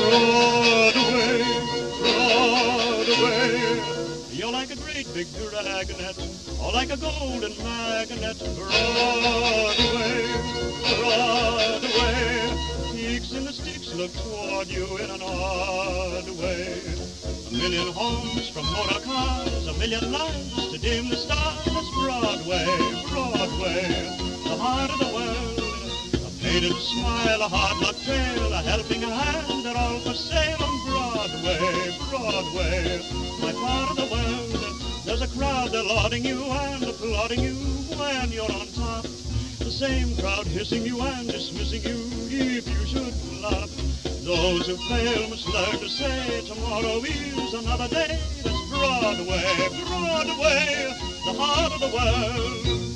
Broadway, Broadway. You're like a great big dragnet, or like a golden magnet. Broadway, Broadway. Peaks and the sticks look toward you in an odd way. A million homes from motor cars, a million lights to dim the stars. Broadway, Broadway, the heart of the world. A painted smile, a hard luck tale, a helping hand, they're all for sale on Broadway, Broadway, my part of the world. There's a crowd, they're lauding you and applauding you when you're on top. The same crowd hissing you and dismissing you if you should flop. Those who fail must learn to say tomorrow is another day. That's Broadway, Broadway, the heart of the world.